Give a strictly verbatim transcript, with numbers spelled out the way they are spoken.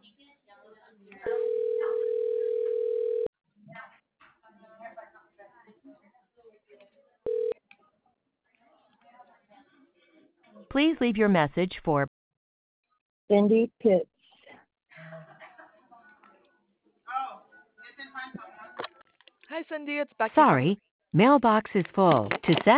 Please leave your message for Cindy Pitts. Hi, Cindy. It's Becky. Sorry, mailbox is full. To send